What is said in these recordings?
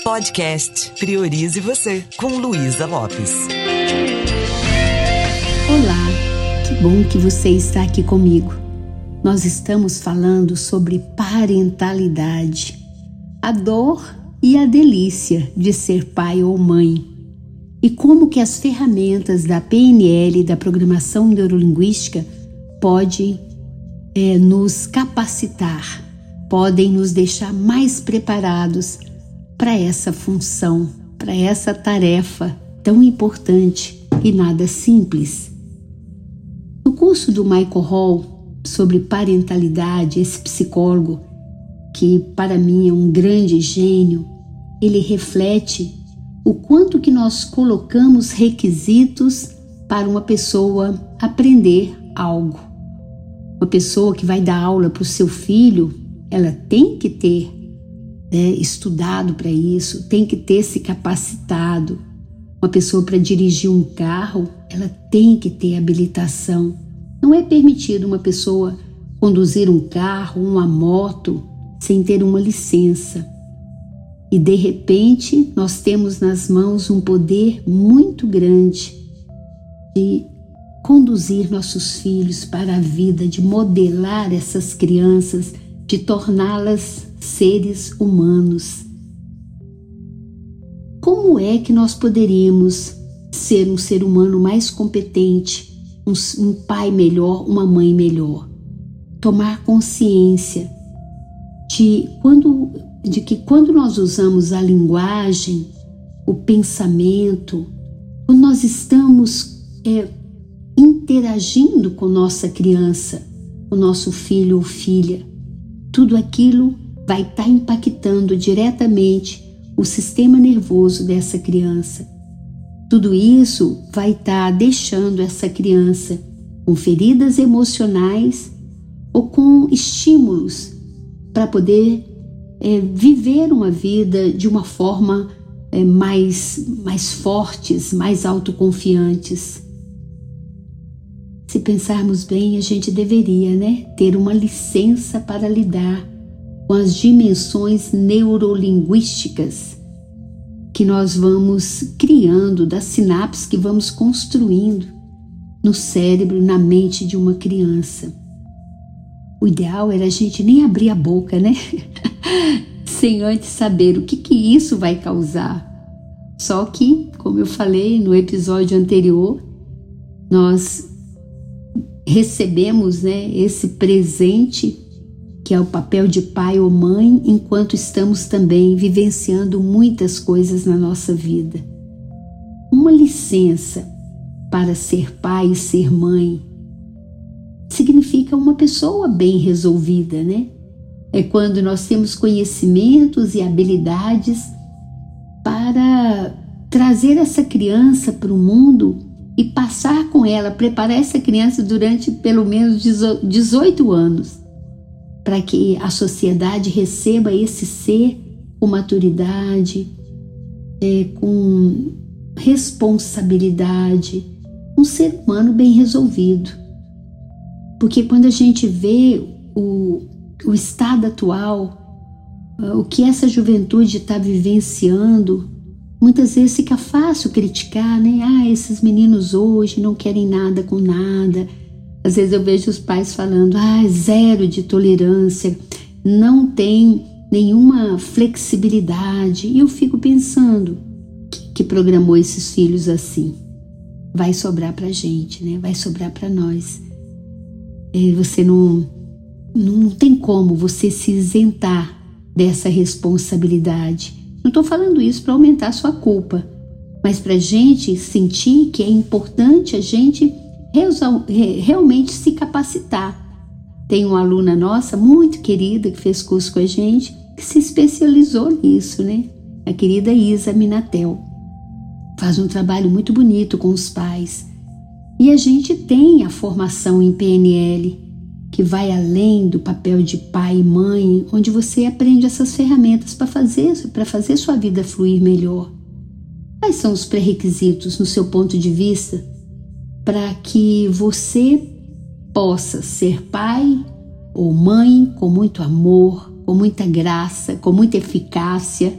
Podcast Priorize Você, com Luísa Lopes. Olá, que bom que você está aqui comigo. Nós estamos falando sobre parentalidade, a dor e a delícia de ser pai ou mãe, e como que as ferramentas da PNL, da Programação Neurolinguística, podem nos capacitar, podem nos deixar mais preparados para essa função, para essa tarefa tão importante e nada simples. No curso do Michael Hall sobre parentalidade, esse psicólogo, que para mim é um grande gênio, ele reflete o quanto que nós colocamos requisitos para uma pessoa aprender algo. Uma pessoa que vai dar aula para o seu filho, ela tem que ter estudado para isso, tem que ter se capacitado. Uma pessoa para dirigir um carro, ela tem que ter habilitação. Não é permitido uma pessoa conduzir um carro, uma moto, sem ter uma licença. E de repente nós temos nas mãos um poder muito grande de conduzir nossos filhos para a vida, de modelar essas crianças, de torná-las seres humanos. Como é que nós poderíamos ser um ser humano mais competente, um pai melhor, uma mãe melhor? Tomar consciência de que quando nós usamos a linguagem, o pensamento, quando nós estamos interagindo com nossa criança, o nosso filho ou filha, tudo aquilo vai estar impactando diretamente o sistema nervoso dessa criança. Tudo isso vai estar deixando essa criança com feridas emocionais ou com estímulos para poder viver uma vida de uma forma mais fortes, mais autoconfiantes. Se pensarmos bem, a gente deveria, ter uma licença para lidar com as dimensões neurolinguísticas que nós vamos criando, das sinapses que vamos construindo no cérebro, na mente de uma criança. O ideal era a gente nem abrir a boca, sem antes saber o que isso vai causar. Só que, como eu falei no episódio anterior, nós recebemos esse presente que é o papel de pai ou mãe, enquanto estamos também vivenciando muitas coisas na nossa vida. Uma licença para ser pai e ser mãe significa uma pessoa bem resolvida, É quando nós temos conhecimentos e habilidades para trazer essa criança para o mundo e passar com ela, preparar essa criança durante pelo menos 18 anos, para que a sociedade receba esse ser com maturidade, com responsabilidade, um ser humano bem resolvido. Porque quando a gente vê o estado atual, o que essa juventude está vivenciando, muitas vezes fica fácil criticar, esses meninos hoje não querem nada com nada. Às vezes eu vejo os pais falando, zero de tolerância, não tem nenhuma flexibilidade. E eu fico pensando, quem que programou esses filhos assim? Vai sobrar pra gente, vai sobrar pra nós. Você não tem como você se isentar dessa responsabilidade. Não estou falando isso para aumentar a sua culpa, mas para a gente sentir que é importante a gente realmente se capacitar. Tem uma aluna nossa muito querida que fez curso com a gente, que se especializou nisso, A querida Isa Minatel. Faz um trabalho muito bonito com os pais. E a gente tem a formação em PNL, que vai além do papel de pai e mãe, onde você aprende essas ferramentas para fazer sua vida fluir melhor. Quais são os pré-requisitos, no seu ponto de vista, para que você possa ser pai ou mãe com muito amor, com muita graça, com muita eficácia,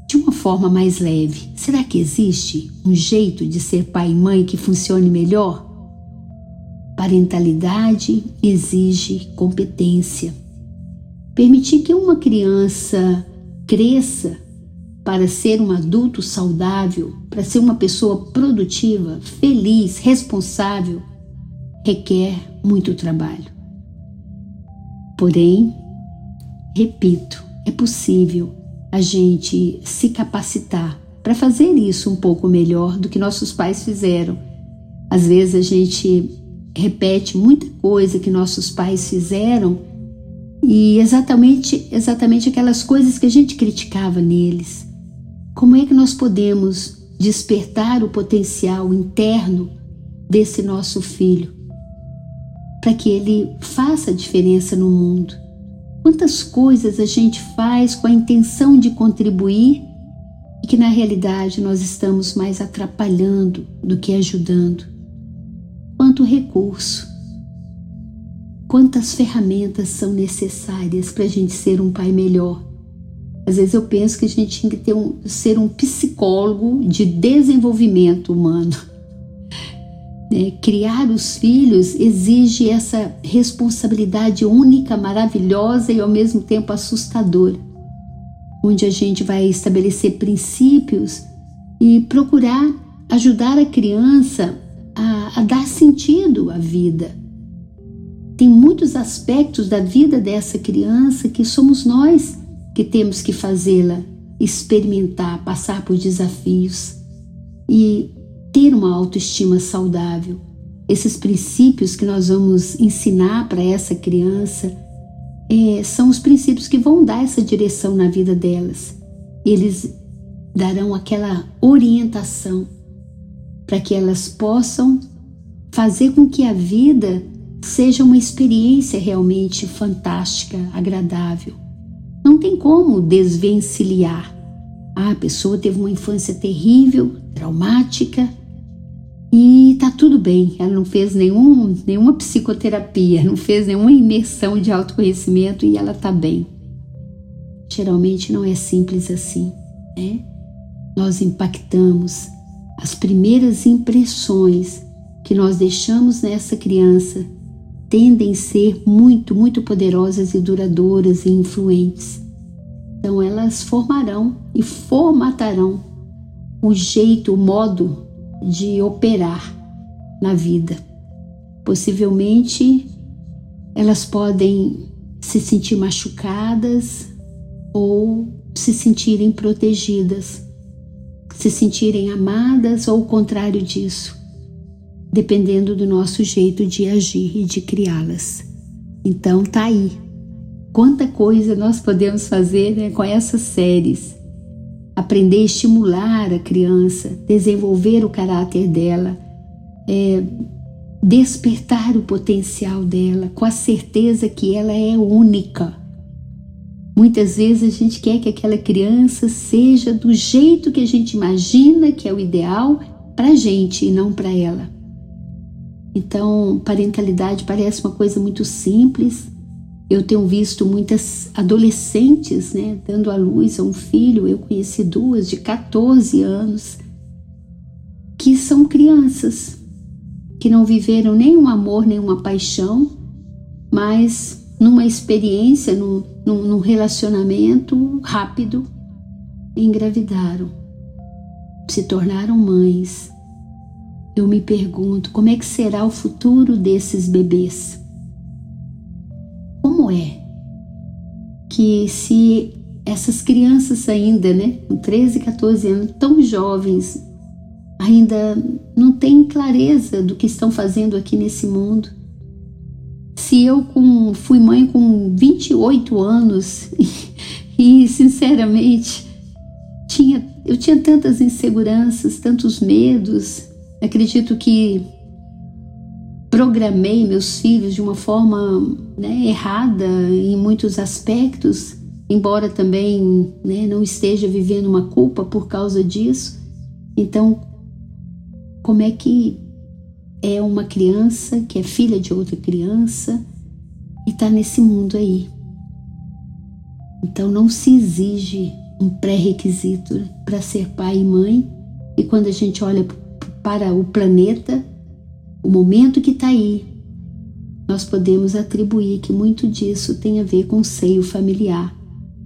de uma forma mais leve. Será que existe um jeito de ser pai e mãe que funcione melhor? Parentalidade exige competência. Permitir que uma criança cresça para ser um adulto saudável, para ser uma pessoa produtiva, feliz, responsável, requer muito trabalho. Porém, repito, é possível a gente se capacitar para fazer isso um pouco melhor do que nossos pais fizeram. Às vezes a gente repete muita coisa que nossos pais fizeram e exatamente aquelas coisas que a gente criticava neles. Como é que nós podemos despertar o potencial interno desse nosso filho para que ele faça a diferença no mundo? Quantas coisas a gente faz com a intenção de contribuir e que na realidade nós estamos mais atrapalhando do que ajudando? Quanto recurso, quantas ferramentas são necessárias para a gente ser um pai melhor? Às vezes eu penso que a gente tinha que ser um psicólogo de desenvolvimento humano. Criar os filhos exige essa responsabilidade única, maravilhosa e ao mesmo tempo assustadora, onde a gente vai estabelecer princípios e procurar ajudar a criança a dar sentido à vida. Tem muitos aspectos da vida dessa criança que somos nós que temos que fazê-la experimentar, passar por desafios e ter uma autoestima saudável. Esses princípios que nós vamos ensinar para essa criança são os princípios que vão dar essa direção na vida delas. Eles darão aquela orientação para que elas possam fazer com que a vida seja uma experiência realmente fantástica, agradável. Não tem como desvencilhar. A pessoa teve uma infância terrível, traumática, e está tudo bem. Ela não fez nenhuma psicoterapia, não fez nenhuma imersão de autoconhecimento e ela está bem. Geralmente não é simples assim, né? Nós impactamos. As primeiras impressões que nós deixamos nessa criança tendem a ser muito, muito poderosas e duradouras e influentes. Então elas formarão e formatarão o jeito, o modo de operar na vida. Possivelmente elas podem se sentir machucadas ou se sentirem protegidas, se sentirem amadas ou o contrário disso, dependendo do nosso jeito de agir e de criá-las. Então tá aí. Quanta coisa nós podemos fazer, né, com essas séries. Aprender a estimular a criança, desenvolver o caráter dela, despertar o potencial dela, com a certeza que ela é única. Muitas vezes a gente quer que aquela criança seja do jeito que a gente imagina que é o ideal para a gente e não para ela. Então, parentalidade parece uma coisa muito simples. Eu tenho visto muitas adolescentes, né, dando à luz a um filho. Eu conheci duas de 14 anos que são crianças, que não viveram nenhum amor, nenhuma paixão, mas numa experiência, num relacionamento rápido, engravidaram, se tornaram mães. Eu me pergunto, como é que será o futuro desses bebês? Como é que se essas crianças ainda, né, com 13, 14 anos, tão jovens, ainda não têm clareza do que estão fazendo aqui nesse mundo? Se eu fui mãe com 28 anos e sinceramente, eu tinha tantas inseguranças, tantos medos. Acredito que programei meus filhos de uma forma, né, errada em muitos aspectos, embora também, né, não esteja vivendo uma culpa por causa disso. Então, como é que é uma criança que é filha de outra criança e está nesse mundo aí? Então não se exige um pré-requisito para ser pai e mãe. E quando a gente olha para o planeta, o momento que está aí, nós podemos atribuir que muito disso tem a ver com o seio familiar.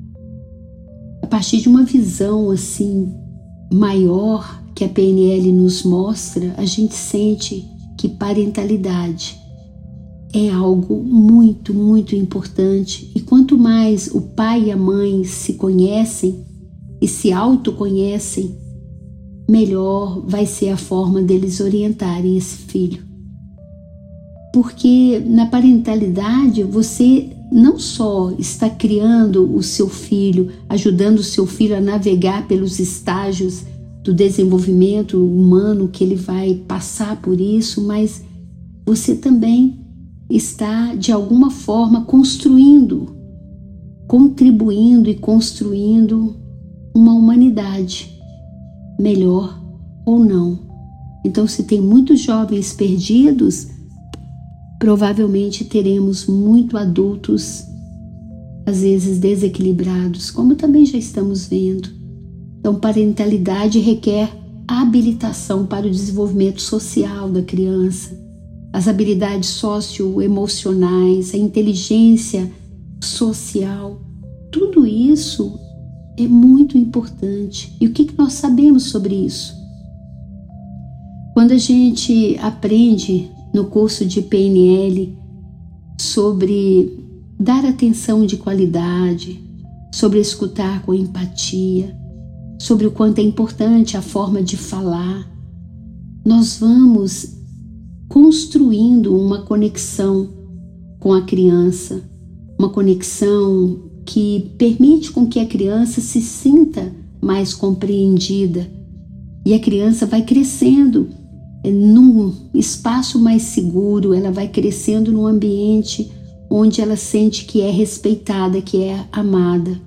A partir de uma visão assim maior que a PNL nos mostra, a gente sente que parentalidade é algo muito, muito importante. E quanto mais o pai e a mãe se conhecem e se autoconhecem, melhor vai ser a forma deles orientarem esse filho. Porque na parentalidade você não só está criando o seu filho, ajudando o seu filho a navegar pelos estágios do desenvolvimento humano que ele vai passar por isso, mas você também está de alguma forma construindo, contribuindo e construindo uma humanidade melhor ou não. Então, se tem muitos jovens perdidos, provavelmente teremos muitos adultos, às vezes desequilibrados, como também já estamos vendo. Então, parentalidade requer habilitação para o desenvolvimento social da criança, as habilidades socioemocionais, a inteligência social. Tudo isso é muito importante. E o que nós sabemos sobre isso? Quando a gente aprende no curso de PNL sobre dar atenção de qualidade, sobre escutar com empatia, sobre o quanto é importante a forma de falar, nós vamos construindo uma conexão com a criança, uma conexão que permite com que a criança se sinta mais compreendida, e a criança vai crescendo num espaço mais seguro, ela vai crescendo num ambiente onde ela sente que é respeitada, que é amada.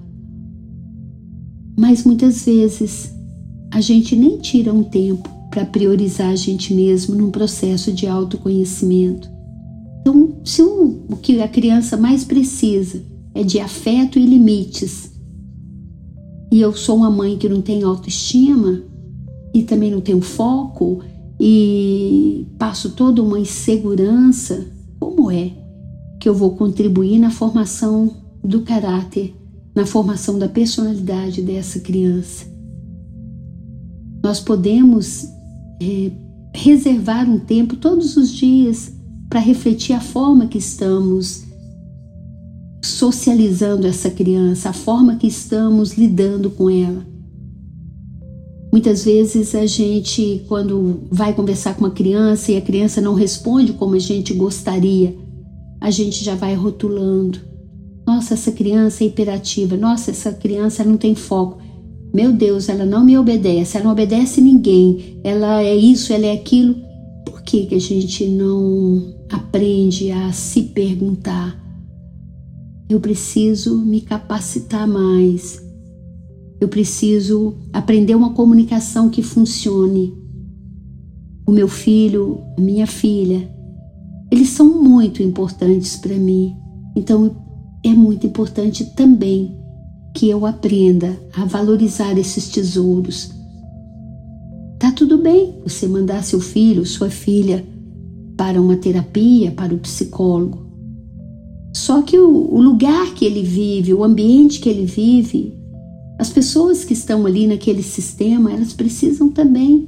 Mas muitas vezes a gente nem tira um tempo para priorizar a gente mesmo num processo de autoconhecimento. Então, se o que a criança mais precisa é de afeto e limites, e eu sou uma mãe que não tem autoestima e também não tenho foco e passo toda uma insegurança, como é que eu vou contribuir na formação do caráter, na formação da personalidade dessa criança? Nós podemos reservar um tempo todos os dias para refletir a forma que estamos socializando essa criança, a forma que estamos lidando com ela. Muitas vezes a gente, quando vai conversar com uma criança e a criança não responde como a gente gostaria, a gente já vai rotulando. Nossa, essa criança é hiperativa. Nossa, essa criança não tem foco. Meu Deus, ela não me obedece, ela não obedece ninguém, ela é isso, ela é aquilo. Por que a gente não aprende a se perguntar? Eu preciso me capacitar mais. Eu preciso aprender uma comunicação que funcione. O meu filho, a minha filha, eles são muito importantes para mim. Então, é muito importante também que eu aprenda a valorizar esses tesouros. Tá tudo bem você mandar seu filho, sua filha para uma terapia, para o psicólogo. Só que o lugar que ele vive, o ambiente que ele vive, as pessoas que estão ali naquele sistema, elas precisam também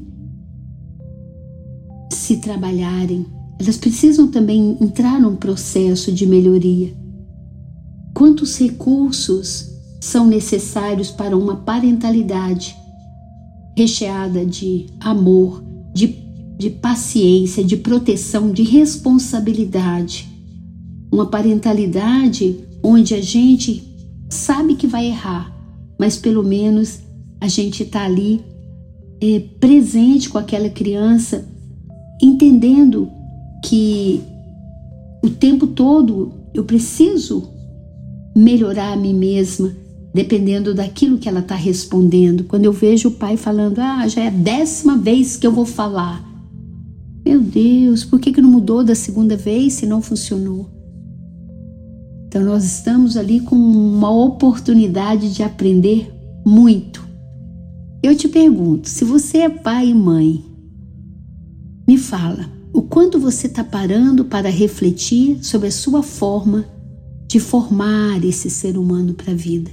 se trabalharem. Elas precisam também entrar num processo de melhoria. Quantos recursos são necessários para uma parentalidade recheada de amor, de paciência, de proteção, de responsabilidade? Uma parentalidade onde a gente sabe que vai errar, mas pelo menos a gente está ali presente com aquela criança, entendendo que o tempo todo eu preciso melhorar a mim mesma, dependendo daquilo que ela está respondendo. Quando eu vejo o pai falando, já é a 10ª vez que eu vou falar. Meu Deus, por que não mudou da 2ª vez se não funcionou? Então nós estamos ali com uma oportunidade de aprender muito. Eu te pergunto, se você é pai e mãe, me fala, o quanto você está parando para refletir sobre a sua forma de formar esse ser humano para a vida?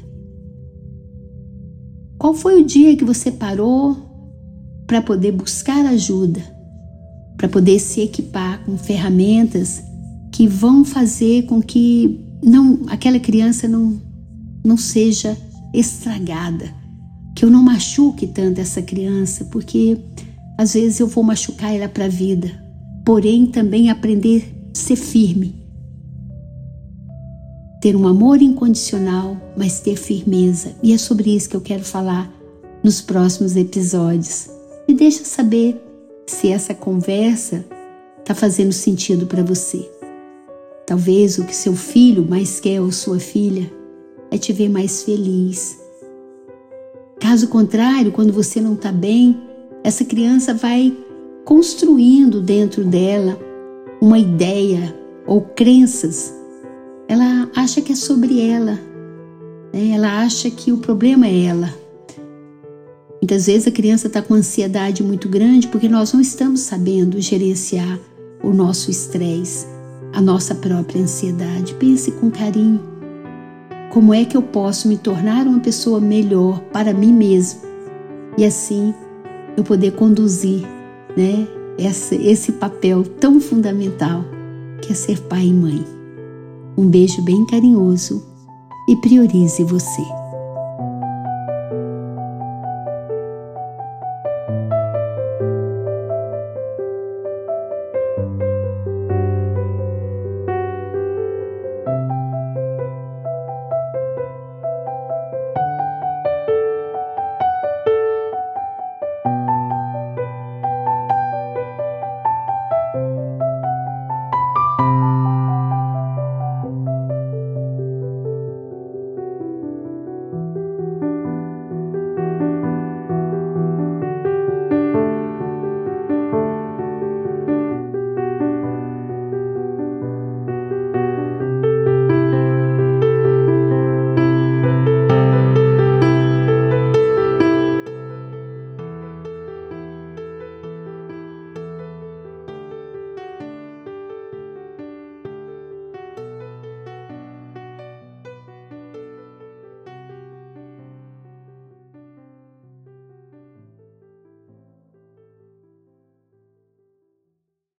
Qual foi o dia que você parou para poder buscar ajuda, para poder se equipar com ferramentas que vão fazer com que aquela criança não seja estragada, que eu não machuque tanto essa criança, porque às vezes eu vou machucar ela para a vida, porém também aprender a ser firme, ter um amor incondicional, mas ter firmeza. E é sobre isso que eu quero falar nos próximos episódios. Me deixa saber se essa conversa está fazendo sentido para você. Talvez o que seu filho mais quer ou sua filha é te ver mais feliz. Caso contrário, quando você não está bem, essa criança vai construindo dentro dela uma ideia ou crenças. Ela acha que é sobre ela, né? Ela acha que o problema é ela. Muitas vezes a criança está com ansiedade muito grande porque nós não estamos sabendo gerenciar o nosso estresse, a nossa própria ansiedade. Pense com carinho. Como é que eu posso me tornar uma pessoa melhor para mim mesmo? E assim eu poder conduzir, né, esse papel tão fundamental que é ser pai e mãe. Um beijo bem carinhoso e priorize você.